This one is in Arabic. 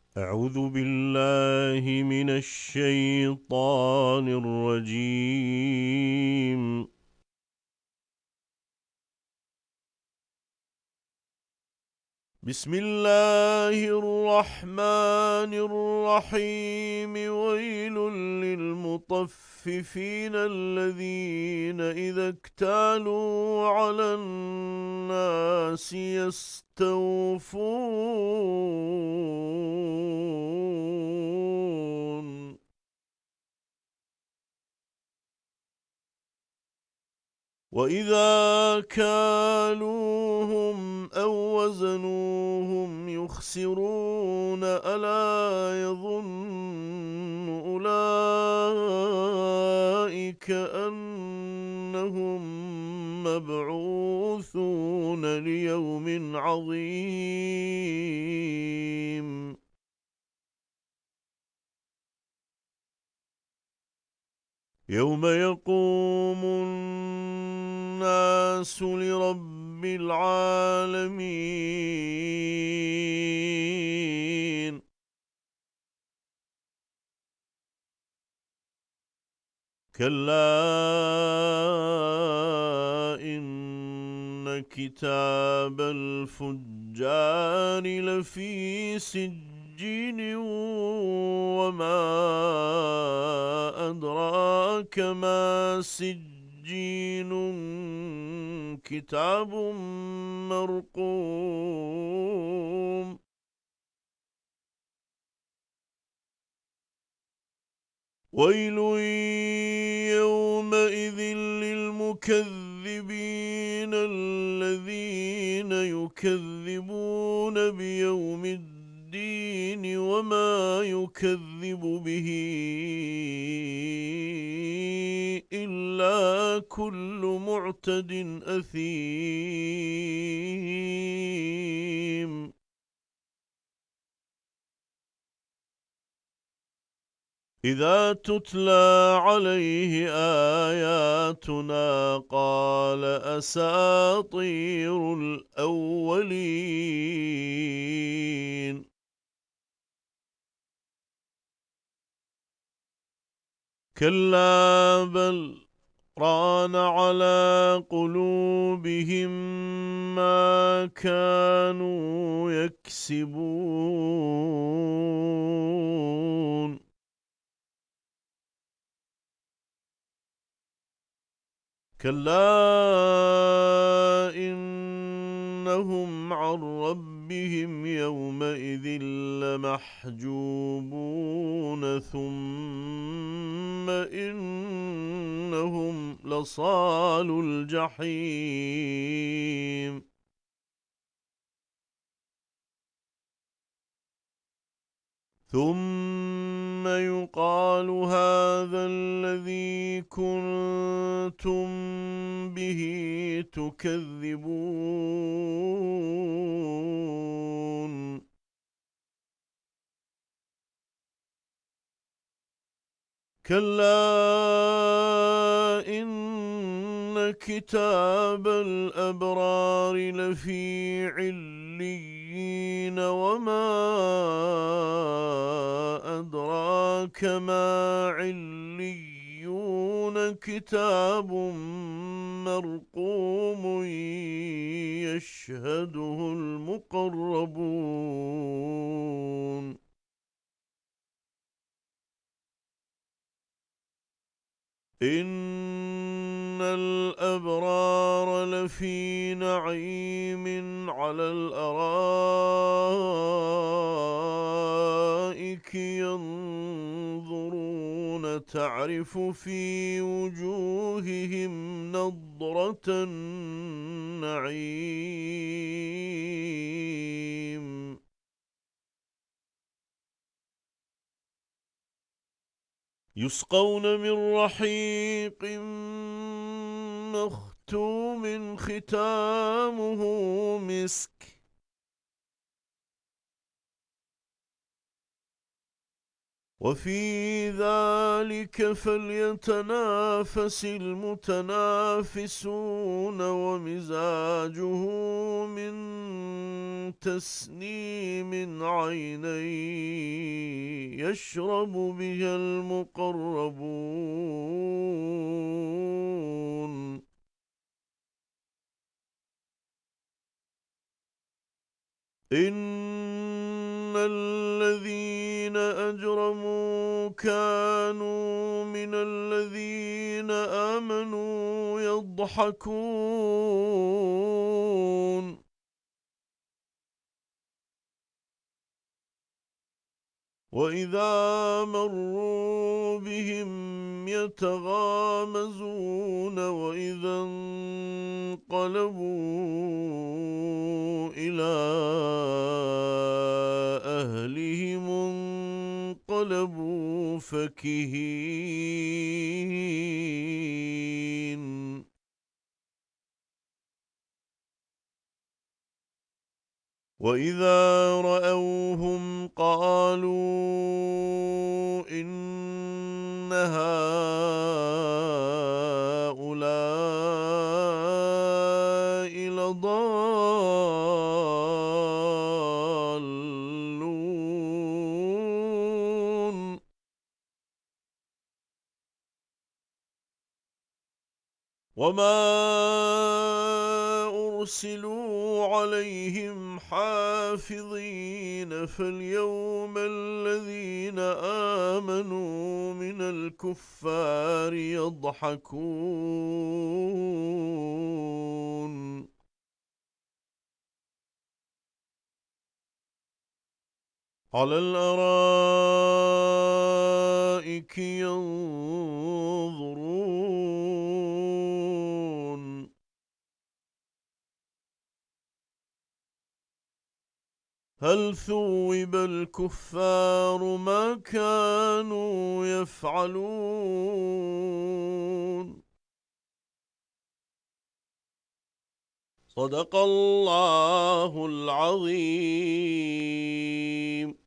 أعوذ بالله من الشيطان الرجيم. بسم الله الرحمن الرحيم. ويل للمطففين الذين إذا اكتالوا على الناس يستوفون وإذا كالوهم أو وزنوهم يخسرون. ألا يظن أولئك أنهم مبعوثون ليوم عظيم. يوم يقوم الناس لرب العالمين. كلا إن كتاب الفجار لفي سجين. وما أدراك ما سجين. كتاب مرقوم. ويل يومئذ للمكذبين الذين يكذبون بيوم الدين. وما يكذب به إلا كل معتد أثيم. إذا تتلى عليه آياتنا قال أساطير الأولين. كلا بل ران على قلوبهم ما كانوا يكسبون. كلا إنهم عن ربهم يومئذ لمحجوبون. ثم إنهم لصال الجحيم. ثم يقال هذا الذي كنتم به تكذبون. كلا إن كتاب الأبرار لفي عليين. وما أدراك ما عليون. كتاب مرقوم يشهده المقربون. إن الأبرار لفي نعيم على الأرائك ينظرون تعرف في وجوههم نضرة النعيم. يسقون من رحيق مختوم ختامه مسك. وفي ذلك فليتنافس المتنافسون ومزاجه من تسنيم عيني يشرب بها المقربون إن الذين أجرموا كانوا من الذين آمنوا يضحكون وإذا مروا بهم يتغامزون وإذا انقلبوا إلى أهلهم انقلبوا فكهين وإذا رأوهم قالوا إن هؤلاء لضالون وما أرسلوا عليهم حافظين فاليوم الذين آمنوا من الكفار يضحكون على الأرائك ينظرون هل ثوب الكفار ما كانوا يفعلون صدق الله العظيم.